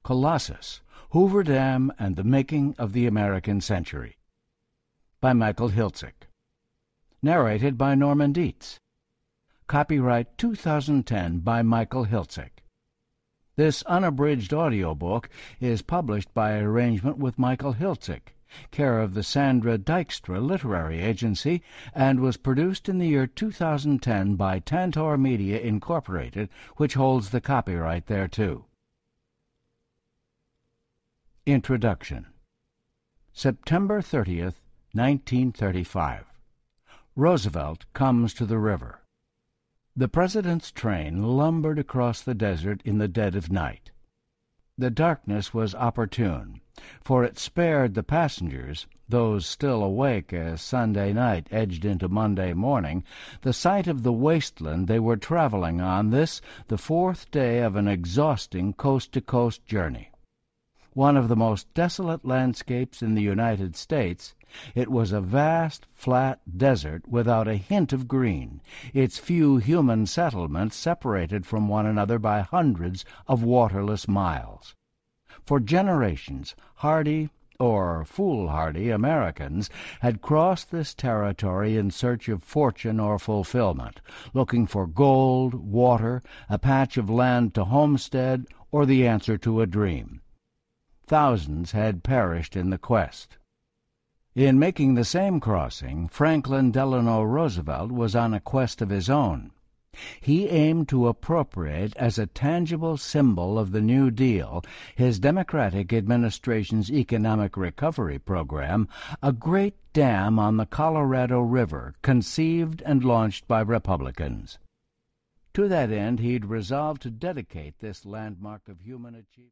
Colossus, Hoover Dam and the Making of the American Century, by Michael Hiltzik. Narrated by Norman Dietz. Copyright 2010 by Michael Hiltzik. This unabridged audiobook is published by arrangement with Michael Hiltzik, care of the Sandra Dykstra Literary Agency, and was produced in the year 2010 by Tantor Media, Incorporated, which holds the copyright thereto. Introduction. September 30th, 1935. Roosevelt comes to the river. The President's train lumbered across the desert in the dead of night. The darkness was opportune, for it spared the passengers, those still awake as Sunday night edged into Monday morning, the sight of the wasteland they were traveling on this, the fourth day of an exhausting coast-to-coast journey. One of the most desolate landscapes in the United States, it was a vast, flat desert without a hint of green, its few human settlements separated from one another by hundreds of waterless miles. For generations, hardy or foolhardy Americans had crossed this territory in search of fortune or fulfillment, looking for gold, water, a patch of land to homestead, or the answer to a dream. Thousands had perished in the quest. In making the same crossing, Franklin Delano Roosevelt was on a quest of his own. He aimed to appropriate as a tangible symbol of the New Deal, his Democratic administration's economic recovery program, a great dam on the Colorado River conceived and launched by Republicans. To that end, he'd resolved to dedicate this landmark of human achievement.